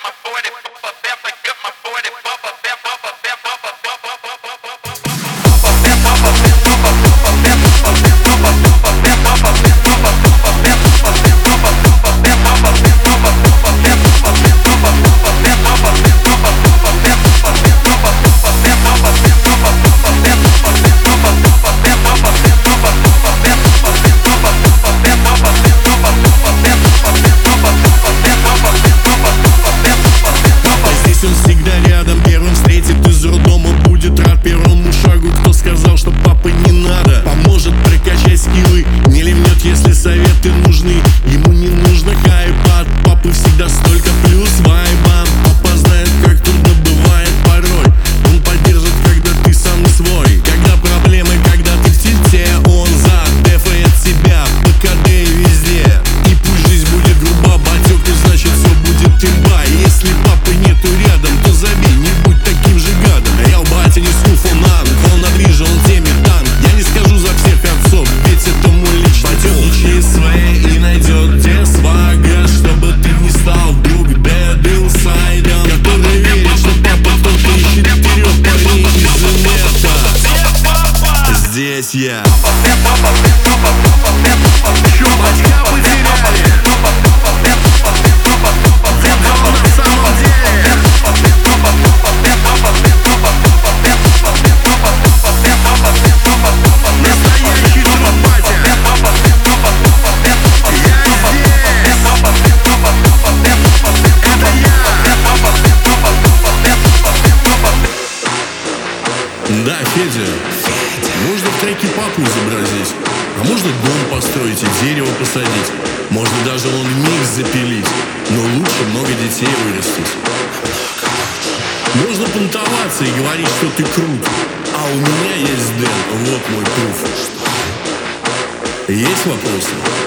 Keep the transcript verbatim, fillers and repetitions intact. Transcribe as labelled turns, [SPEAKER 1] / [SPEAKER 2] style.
[SPEAKER 1] Если советы нужны, ему не нужно хайпа от папы, всегда столько плюс вайба. Папа знает, как трудно бывает порой. Он поддержит, когда ты сам не свой. Когда проблемы, когда ты в тильте, он задефает себя по КД и везде. И пусть жизнь будет груба, батек, и значит все будет имба. Если папы нету рядом, то забей, не будь таким же гадом. Я у батя несу фонан, он на ближе, он теме танк. Я не скажу за всех отцов, ведь это мой личный
[SPEAKER 2] Ищи свои и найдет где свага, чтобы ты не стал вдруг дэдил сайдом, который верит, что папа кто-то ищет вперед парней из инета.
[SPEAKER 1] Здесь я.
[SPEAKER 2] Чё, батька потеряли? Где он на самом деле? Настоящий труп, батя.
[SPEAKER 1] Да, Федя, можно в треке папу изобразить, а можно дом построить и дерево посадить. Можно даже он микс запилить, но лучше много детей вырастить. Можно понтоваться и говорить, что ты крут, а у меня есть Дэн, вот мой пруф. Есть вопросы?